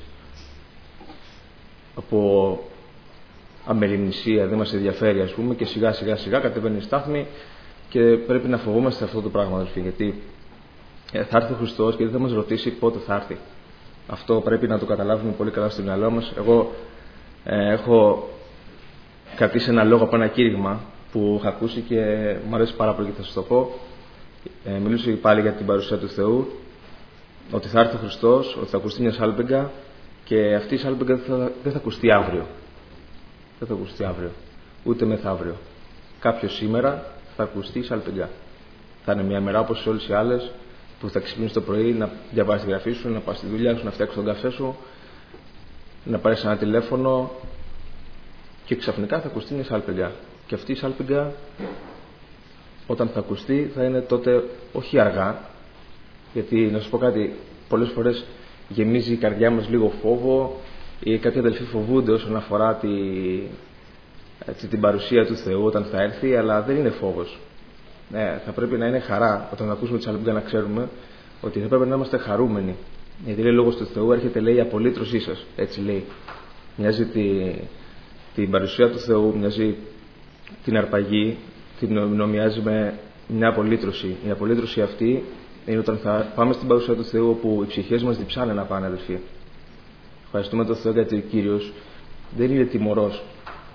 από αμεριμνησία, δεν μας ενδιαφέρει ας πούμε, και σιγά σιγά σιγά κατεβαίνει η στάθμη και πρέπει να φοβόμαστε αυτό το πράγμα, αδελφοί, γιατί θα έρθει ο Χριστός και δεν θα μας ρωτήσει πότε θα έρθει. Αυτό πρέπει να το καταλάβουμε πολύ καλά στο μυαλό μας. Εγώ ε, έχω κρατήσει ένα λόγο από ένα κήρυγμα που είχα ακούσει και μου αρέσει πάρα πολύ και θα σας το πω. Ε, μιλούσε πάλι για την παρουσία του Θεού, ότι θα έρθει ο Χριστός, ότι θα ακουστεί μια σάλπιγγα και αυτή η σάλπιγγα δεν θα, δεν θα ακουστεί αύριο. Δεν θα ακουστεί αύριο, ούτε μεθαύριο. Κάποιο σήμερα θα ακουστεί η σάλπιγγα. Θα είναι μια μέρα όπως όλες οι άλλες που θα ξυπνήσεις το πρωί, να διαβάσεις τη γραφή σου, να πας στη δουλειά σου, να φτιάξεις τον καφέ σου, να πάρεις ένα τηλέφωνο και ξαφνικά θα ακουστεί μια σάλπιγγα. Και αυτή η σάλπιγγα, όταν θα ακουστεί, θα είναι τότε όχι αργά, γιατί να σου πω κάτι, πολλές φορές γεμίζει η καρδιά μας λίγο φόβο ή κάποιοι αδελφοί φοβούνται όσον αφορά τη, έτσι, την παρουσία του Θεού όταν θα έρθει, αλλά δεν είναι φόβος. Ναι, θα πρέπει να είναι χαρά όταν θα ακούσουμε τη σάλπιγγα, να ξέρουμε ότι θα πρέπει να είμαστε χαρούμενοι. Γιατί λέει λόγος του Θεού, έρχεται λέει η απολύτρωσή σας. Έτσι λέει. Μοιάζει τη, την παρουσία του Θεού, μοιάζει την αρπαγή, την νομιάζει με μια απολύτρωση. Η απολύτρωση αυτή είναι όταν θα πάμε στην παρουσία του Θεού, όπου οι ψυχές μας διψάνε να πάνε, αδελφοί. Ευχαριστούμε τον Θεό γιατί ο Κύριος δεν είναι τιμωρός.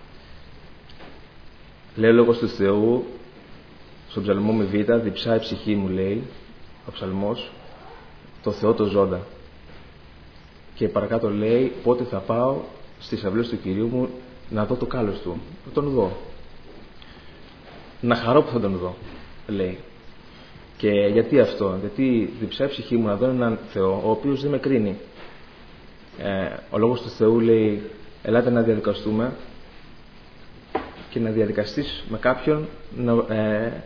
Λέει ο λόγος του Θεού στον ψαλμό με β, διψά η ψυχή μου, λέει ο ψαλμός, το Θεό το ζώντα. Και παρακάτω λέει, πότε θα πάω στις αυλές του Κυρίου μου να δω το κάλος του. Θα τον δω. Να χαρώ που θα τον δω, λέει. Και γιατί αυτό? Γιατί διψάει η ψυχή μου να δω έναν Θεό ο οποίος δεν με κρίνει. Ε, ο λόγος του Θεού λέει, ελάτε να διαδικαστούμε, και να διαδικαστείς με κάποιον να, ε,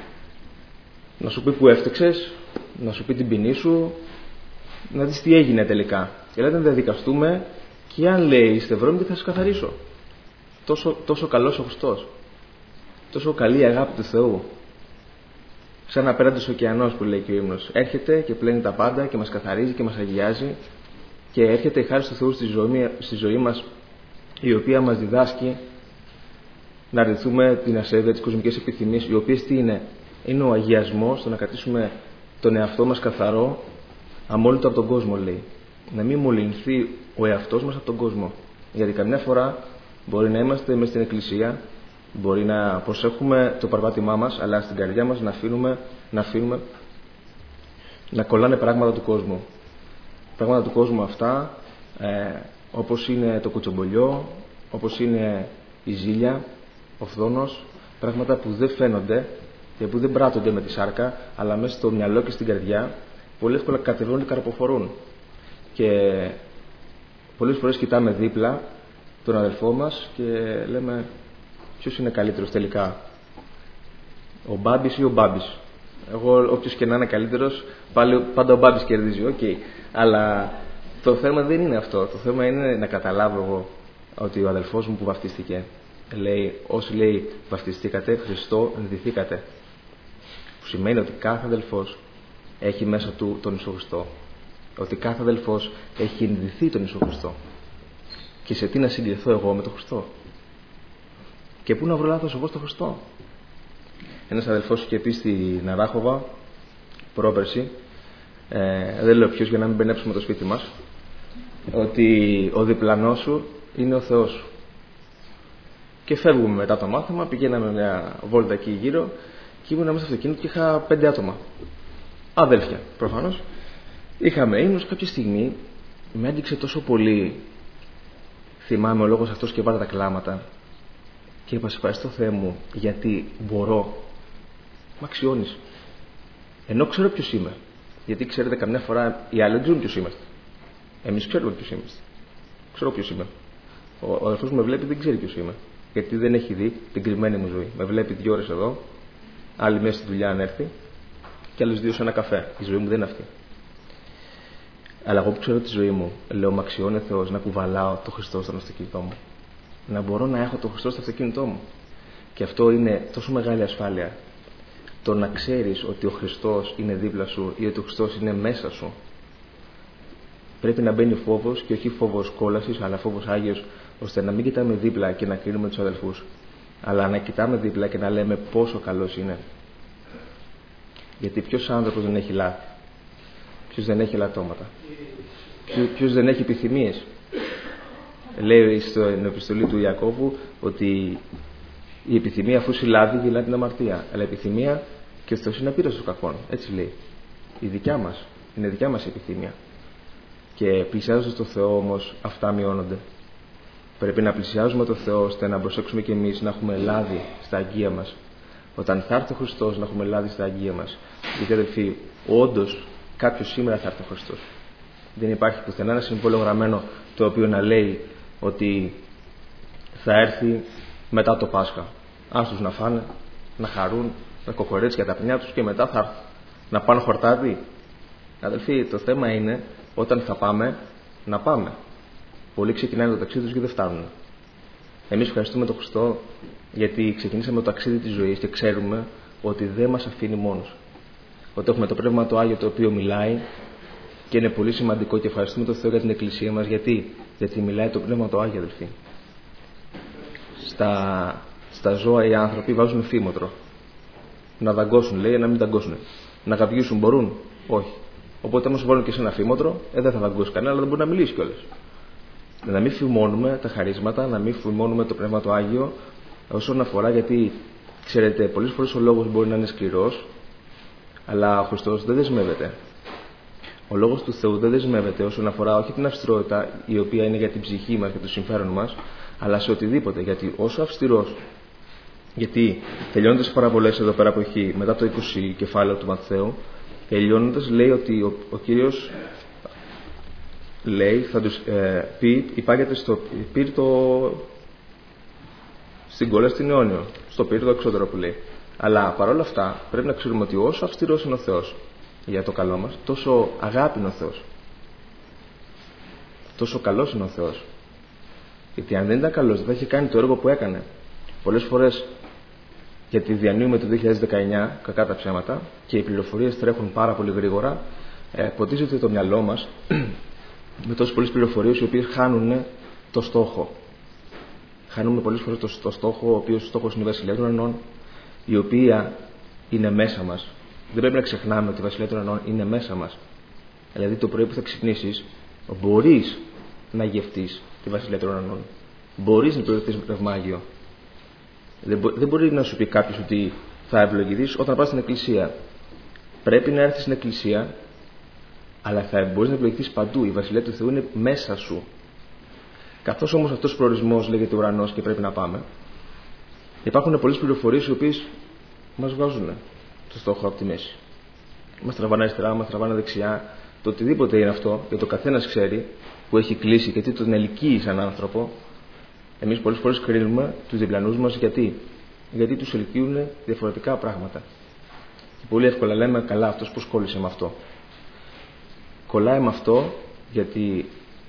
να σου πει που έφτεξες, να σου πει την ποινή σου, να δεις τι έγινε τελικά. Και ελάτε να διαδικαστούμε και αν λέει είστε βρώμικοι θα σας καθαρίσω. Τόσο, τόσο καλός ο Χριστός, τόσο καλή η αγάπη του Θεού, σαν απέραντος ωκεανός που λέει και ο ύμνος, έρχεται και πλένει τα πάντα και μας καθαρίζει και μας αγιάζει και έρχεται η χάρη του Θεού στη ζωή, στη ζωή μας, η οποία μας διδάσκει να αρνηθούμε την ασέβεια, τις κοσμικές επιθυμίες, οι οποίες τι είναι? Είναι ο αγιασμός, το να κρατήσουμε τον εαυτό μας καθαρό, αμόλυτο από τον κόσμο, λέει. Να μην μολυνθεί ο εαυτός μας από τον κόσμο. Γιατί καμιά φορά μπορεί να είμαστε μέσα στην εκκλησία, μπορεί να προσέχουμε το παρπάτημά μας, αλλά στην καρδιά μας να αφήνουμε να, αφήνουμε, να κολλάνε πράγματα του κόσμου. Πράγματα του κόσμου αυτά, ε, όπως είναι το κουτσομπολιό, όπως είναι η ζήλια, ο φθόνος, πράγματα που δεν φαίνονται και που δεν πράττονται με τη σάρκα, αλλά μέσα στο μυαλό και στην καρδιά πολύ εύκολα κατεβαίνουν και καρποφορούν. Και πολλές φορές κοιτάμε δίπλα τον αδελφό μας και λέμε ποιος είναι καλύτερος τελικά, ο Μπάμπης ή ο Μπάμπης? Εγώ όποιος και να είναι καλύτερος, πάλι, πάντα ο Μπάμπης κερδίζει, οκ. Okay. Αλλά το θέμα δεν είναι αυτό. Το θέμα είναι να καταλάβω εγώ ότι ο αδελφός μου που βαφτίστηκε, λέει, όσοι λέει βαφτιστήκατε, Χριστό ενδυθήκατε. Που σημαίνει ότι κάθε αδελφός έχει μέσα του τον Ιησού Χριστό. Ότι κάθε αδελφός έχει ενδυθεί τον Ιησού Χριστό. Και σε τι να συγκριθώ εγώ με τον Χριστό? Και πού να βρω λάθος εγώ στον Χριστό? Ένας αδελφός είχε πει στη Ναράχοβα πρόπερση, ε, δεν λέω ποιος για να μην μπενέψουμε το σπίτι μας, ότι ο διπλανός σου είναι ο Θεός σου. Και φεύγουμε μετά το μάθημα, πηγαίναμε μια βόλτα εκεί γύρω και ήμουν μέσα στο αυτοκίνητο και είχα πέντε άτομα. Αδέλφια, προφανώς. Είχαμε ύμνους, κάποια στιγμή με άντυξε τόσο πολύ, θυμάμαι ο λόγος αυτός, και βάλα τα κλάματα και είπα, σε ευχαριστώ Θεέ μου γιατί μπορώ. Μ' αξιώνεις. Ενώ ξέρω ποιος είμαι. Γιατί ξέρετε, καμιά φορά οι άλλοι δεν ξέρουν ποιος είμαστε. Εμείς ξέρουμε ποιος είμαστε. Ξέρω ποιος είμαι. Ο, ο αδελφός μου με βλέπει, δεν ξέρει ποιος είμαι. Γιατί δεν έχει δει την κρυμμένη μου ζωή. Με βλέπει δύο ώρες εδώ, άλλη μέσα στη δουλειά αν έρθει, και άλλους δύο σε ένα καφέ. Η ζωή μου δεν είναι αυτή. Αλλά εγώ που ξέρω τη ζωή μου, λέω μ' αξιώνει ο Θεός να κουβαλάω το Χριστό στον αυτοκίνητό μου. Να μπορώ να έχω το Χριστό στο αυτοκίνητό μου. Και αυτό είναι τόσο μεγάλη ασφάλεια. Το να ξέρεις ότι ο Χριστός είναι δίπλα σου ή ότι ο Χριστός είναι μέσα σου. Πρέπει να μπαίνει φόβος, και όχι φόβος κόλασης, αλλά φόβος Άγιος, ώστε να μην κοιτάμε δίπλα και να κρίνουμε τους αδελφούς, αλλά να κοιτάμε δίπλα και να λέμε πόσο καλός είναι. Γιατί ποιος άνθρωπος δεν έχει λάθη, ποιος δεν έχει ελαττώματα, ποιος δεν έχει επιθυμίες. Λέει στην επιστολή του Ιακώβου ότι η επιθυμία, αφού συλλάβει, γυλά την αμαρτία. Αλλά η επιθυμία και ο Θεός είναι απείραστος των κακών. Έτσι λέει. Η δικιά μας, είναι δικιά μας η επιθυμία. Και πλησιάζοντας τον Θεό όμως, αυτά μειώνονται. Πρέπει να πλησιάζουμε τον Θεό ώστε να προσέξουμε κι εμείς να έχουμε λάδι στα αγγεία μας. Όταν θα έρθει ο Χριστός, να έχουμε λάδι στα αγγεία μας. Γιατί αδελφοί, όντως κάποιος σήμερα θα έρθει ο Χριστός. Δεν υπάρχει πουθενά ένα συμβόλαιο γραμμένο το οποίο να λέει ότι θα έρθει μετά το Πάσχα. Άστους να φάνε, να χαρούν, να κοκορέτσια τα παιδιά τους και μετά θα έρθει. Να πάνε χορτάδι. Αδελφοί, το θέμα είναι όταν θα πάμε, να πάμε. Πολλοί ξεκινάνε το ταξίδι τους και δεν φτάνουν. Εμείς ευχαριστούμε τον Χριστό γιατί ξεκινήσαμε το ταξίδι της ζωής και ξέρουμε ότι δεν μας αφήνει μόνος. Ότι έχουμε το Πνεύμα το Άγιο το οποίο μιλάει και είναι πολύ σημαντικό και ευχαριστούμε τον Θεό για την Εκκλησία μας. Γιατί, γιατί μιλάει το Πνεύμα το Άγιο, αδελφοί. Στα, στα ζώα οι άνθρωποι βάζουν φήμοτρο. Να δαγκώσουν, λέει, να μην δαγκώσουν. Να γαβγίσουν μπορούν, όχι. Οπότε όμως βάλουν και σε ένα φήμοτρο, ε, δεν θα δαγκώσει κανένα, αλλά δεν μπορεί να μιλήσει κιόλας. Να μην φημώνουμε τα χαρίσματα, να μην φημώνουμε το Πνεύμα το Άγιο όσον αφορά, γιατί ξέρετε, πολλές φορές ο λόγος μπορεί να είναι σκληρός, αλλά ο Χριστός δεν δεσμεύεται. Ο λόγος του Θεού δεν δεσμεύεται όσον αφορά όχι την αυστηρότητα η οποία είναι για την ψυχή μας και το συμφέρον μας, αλλά σε οτιδήποτε. Γιατί όσο αυστηρός, γιατί τελειώνοντας τις παραβολές εδώ πέρα που έχει μετά το είκοσι κεφάλαιο του Ματθαίου, τελειώνοντας λέει ότι ο, ο Κύριος λέει, θα τους ε, πει, υπάγεται στο πύρτο, στην κόλλα στην αιώνιο, στο πύρτο εξώτερο που λέει. Αλλά παρόλα αυτά πρέπει να ξέρουμε ότι όσο αυστηρός είναι ο Θεός για το καλό μας, τόσο αγάπη είναι ο Θεός. Τόσο καλός είναι ο Θεός. Γιατί αν δεν ήταν καλός, δεν θα είχε κάνει το έργο που έκανε. Πολλές φορές, γιατί διανύουμε το δύο χιλιάδες δεκαεννιά, κακά τα ψέματα, και οι πληροφορίες τρέχουν πάρα πολύ γρήγορα, ε, ποτίζεται το μυαλό μας με τόσες πολλές πληροφορίες οι οποίες χάνουν το στόχο. Χάνουμε πολλές φορές το, το στόχο, ο οποίος στόχος είναι η Βασιλεία των Ουρανών, η οποία είναι μέσα μας. Δεν πρέπει να ξεχνάμε ότι η Βασιλεία των Ουρανών είναι μέσα μας. Δηλαδή το πρωί που θα ξυπνήσεις, μπορείς να γευτείς τη Βασιλεία των Ουρανών. Μπορείς να πληρωθείς με Πνεύμα Άγιο. Δεν, μπο, δεν μπορεί να σου πει κάποιος ότι θα ευλογηθείς όταν πας στην Εκκλησία. Πρέπει να έρθεις στην Εκκλησία, αλλά θα μπορείς να ευλογηθείς παντού. Η Βασιλεία του Θεού είναι μέσα σου. Καθώς όμως αυτός ο προορισμός λέγεται ουρανός και πρέπει να πάμε, υπάρχουν πολλές πληροφορίες οι οποίες μας βγάζουν το στόχο από τη μέση. Μας τραβάνε αριστερά, μας τραβάνε δεξιά. Το οτιδήποτε είναι αυτό, και το καθένας ξέρει που έχει κλείσει και τι τον ελκύει σαν άνθρωπο. Εμείς πολλές φορές κρίνουμε τους διπλανούς μας γιατί. Γιατί τους ελκύουν διαφορετικά πράγματα. Και πολύ εύκολα λέμε, καλά, αυτός πώς κόλλησε με αυτό. Κολλάει με αυτό γιατί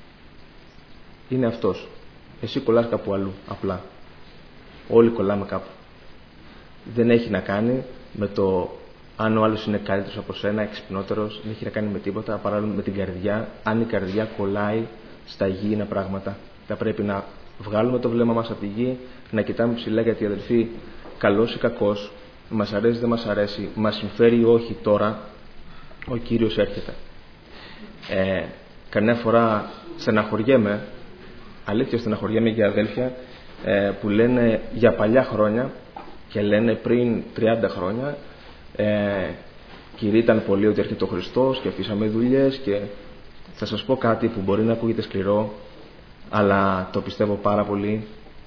είναι αυτός. Εσύ κολλάς κάπου αλλού, απλά. Όλοι κολλάμε κάπου. Δεν έχει να κάνει με το αν ο άλλος είναι καλύτερος από σένα, εξυπνότερος, δεν έχει να κάνει με τίποτα, παρά με την καρδιά. Αν η καρδιά κολλάει στα υγιεινά πράγματα, θα πρέπει να βγάλουμε το βλέμμα μας από τη γη, να κοιτάμε ψηλά, γιατί αδελφοί, καλός ή κακός, μας αρέσει ή δεν μας αρέσει, μας συμφέρει ή όχι τώρα, ο Κύριος έρχεται. Ε, καμιά φορά στεναχωριέμαι, αλήθεια στεναχωριέμαι για αδέλφια ε, που λένε για παλιά χρόνια και λένε πριν τριάντα χρόνια ε, κηρύταν πολύ ότι έρχεται ο Χριστός και αφήσαμε δουλειές, και θα σας πω κάτι που μπορεί να ακούγεται σκληρό, αλλά το πιστεύω πάρα πολύ.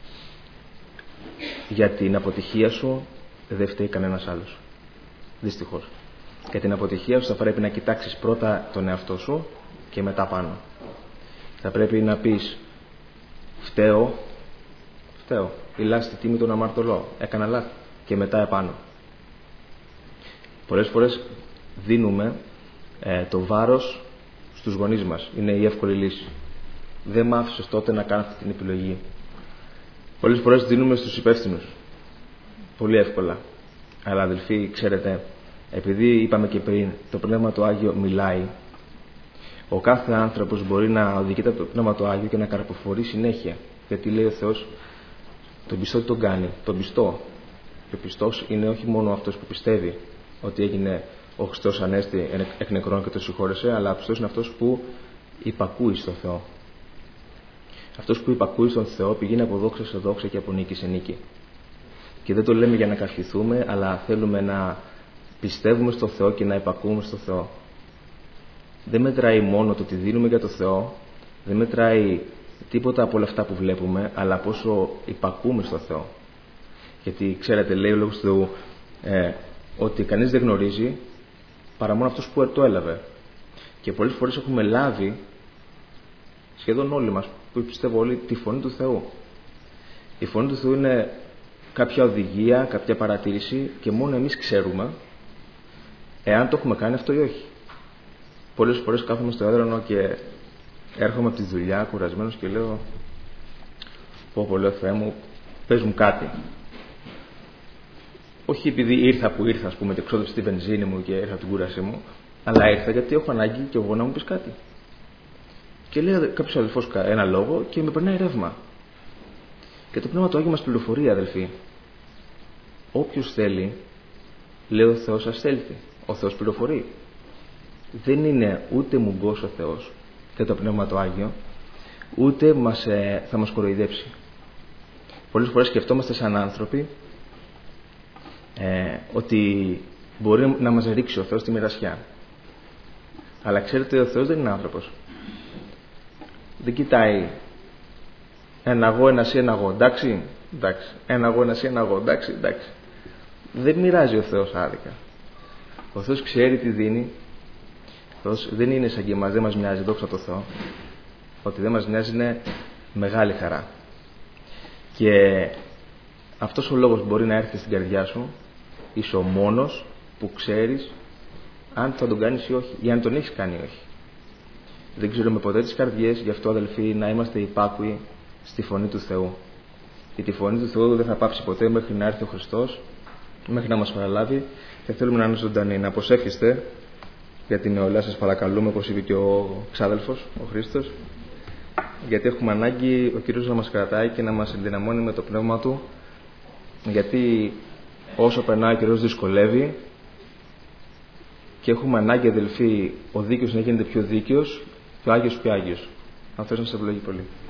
Για την αποτυχία σου δεν φταίει κανένας άλλος, δυστυχώς. Για την αποτυχία σου θα πρέπει να κοιτάξεις πρώτα τον εαυτό σου και μετά πάνω. Θα πρέπει να πεις φταίω, φταίω, ηλά στη τίμη τον αμαρτωλό, έκανα λάθη, και μετά επάνω. Πολλές φορές δίνουμε ε, το βάρος στους γονείς μας. Είναι η εύκολη λύση. Δεν μ' άφησες τότε να κάνω αυτή την επιλογή. Πολλές φορές δίνουμε στους υπεύθυνους. Πολύ εύκολα. Αλλά αδελφοί, ξέρετε, επειδή είπαμε και πριν, το Πνεύμα το Άγιο μιλάει, ο κάθε άνθρωπος μπορεί να οδηγείται από το Πνεύμα το Άγιο και να καρποφορεί συνέχεια. Γιατί λέει ο Θεός, τον πιστό τι τον κάνει, τον πιστό. Και ο πιστός είναι όχι μόνο αυτός που πιστεύει ότι έγινε ο Χριστός Ανέστη εκ νεκρών και το συγχώρεσε, αλλά ο πιστός είναι αυτός που υπακούει στον Θεό. Αυτός που υπακούει στον Θεό πηγαίνει από δόξα σε δόξα και από νίκη σε νίκη. Και δεν το λέμε για να καυχηθούμε, αλλά θέλουμε να πιστεύουμε στον Θεό και να υπακούμε στον Θεό. Δεν μετράει μόνο το ότι δίνουμε για το Θεό, δεν μετράει τίποτα από όλα αυτά που βλέπουμε, αλλά πόσο υπακούμε στον Θεό. Γιατί ξέρετε, λέει ο Λόγος του Θεού ε, ότι κανείς δεν γνωρίζει παρά μόνο αυτός που το έλαβε. Και πολλές φορές έχουμε λάβει, σχεδόν όλοι μας, που πιστεύω όλοι, τη φωνή του Θεού. Η φωνή του Θεού είναι κάποια οδηγία, κάποια παρατήρηση και μόνο εμείς ξέρουμε εάν το έχουμε κάνει αυτό ή όχι. Πολλές φορές κάθομαι στο έδρανο και έρχομαι από τη δουλειά κουρασμένος και λέω, πω πω, λέω, Θεέ μου, πες μου κάτι. Όχι επειδή ήρθα που ήρθα, ας πούμε, και ξόδεψε τη βενζίνη μου και ήρθα την κούρασή μου, αλλά ήρθα γιατί έχω ανάγκη και εγώ να μου πεις κάτι. Και λέει κάποιος αδελφός ένα λόγο και με περνάει ρεύμα. Και το Πνεύμα του Άγιο μας πληροφορεί, αδελφοί. Όποιος θέλει, λέει ο Θεός, ας έλθει. Ο Θεός πληροφορεί. Δεν είναι ούτε μουγκός ο Θεός και το Πνεύμα το Άγιο, ούτε μας, ε, θα μας κοροϊδέψει. Πολλές φορές σκεφτόμαστε σαν άνθρωποι ε, ότι μπορεί να μας ρίξει ο Θεός στη μοιρασιά. Αλλά ξέρετε, ο Θεός δεν είναι άνθρωπος. Δεν κοιτάει ένα εγώ, ένα εσύ, ένα εγώ, εντάξει, εντάξει. Ένα εγώ, ένα εσύ, ένα εγώ, εντάξει, εντάξει. Δεν μοιράζει ο Θεός άδικα. Ο Θεός ξέρει τι δίνει. Ο Θεός δεν είναι σαν και εμάς, δεν μας μοιάζει, δόξα τω Θεώ. Ότι δεν μας μοιάζει είναι μεγάλη χαρά. Και αυτός ο λόγος μπορεί να έρθει στην καρδιά σου. Είσαι ο μόνος που ξέρεις αν θα τον κάνεις ή όχι, ή αν τον έχεις κάνει ή όχι. Δεν ξέρουμε ποτέ τις καρδιές, γι' αυτό αδελφοί να είμαστε υπάκουοι στη φωνή του Θεού. Γιατί η φωνή του Θεού δεν θα πάψει ποτέ μέχρι να έρθει ο Χριστός, μέχρι να μας παραλάβει, και θέλουμε να είναι ζωντανοί. Να προσεύχεστε για την νεολαία, σας παρακαλούμε, όπως είπε και ο ξάδελφος, ο Χρήστος, γιατί έχουμε ανάγκη ο Κύριος να μας κρατάει και να μας ενδυναμώνει με το πνεύμα Του, γιατί όσο περνάει ο καιρός δυσκολεύει και έχουμε ανάγκη, αδελφοί, ο δίκαιος να γίνεται πιο δίκαιος και ο Άγιος πιο Άγιος. Αν θες να σε ευλογεί πολύ.